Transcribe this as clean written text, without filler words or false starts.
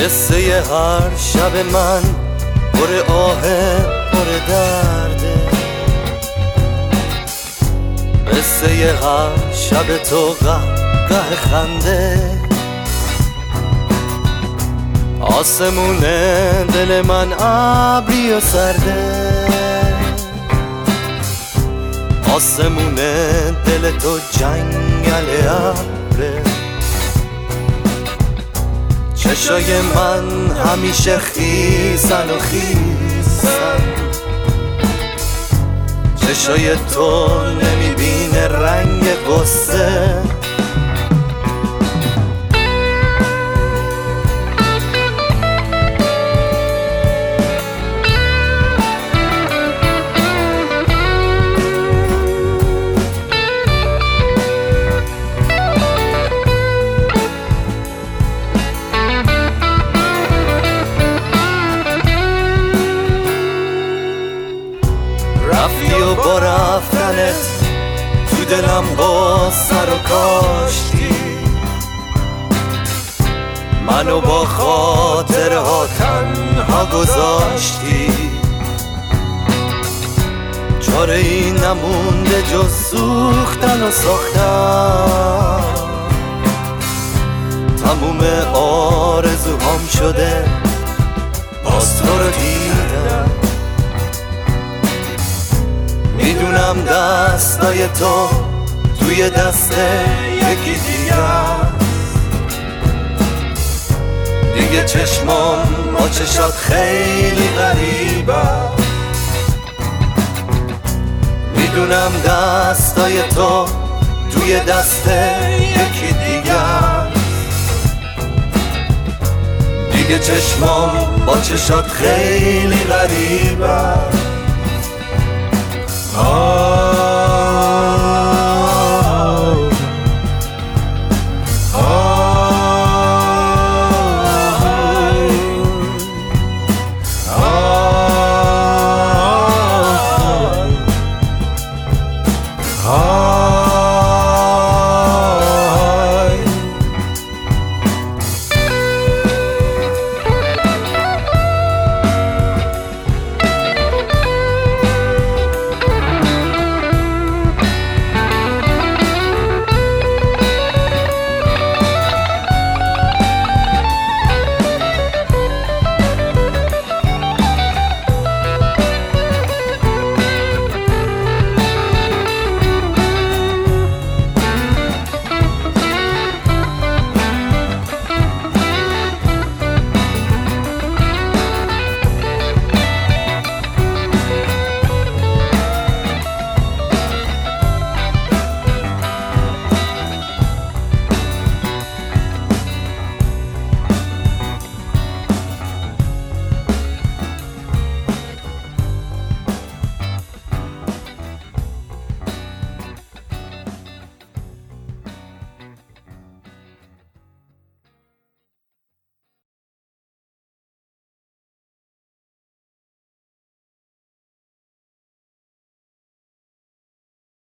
قصه هر شب من پر آه پر درده، قصه هر شب تو قهقه خنده. آسمون دل من ابری و سرده، آسمون دل تو جنگل ابره. چشای من همیشه خیسن و خیسن، چشای تو نمیبینه رنگ قصه. رفتی و با رفتنت تو دلم با سر و کاشتی، منو با خاطرها تنها گذاشتی. چاره ای نمونده جز سوختن و ساختن، تموم آرزوهام شده باز تو رو دیدم. میدونم دستای تو توی دست یکی دیگه، دیگه چشمام با چشات خیلی غریبه. میدونم دستای تو توی دست یکی دیگه، دیگه چشمام با چشات خیلی غریبه.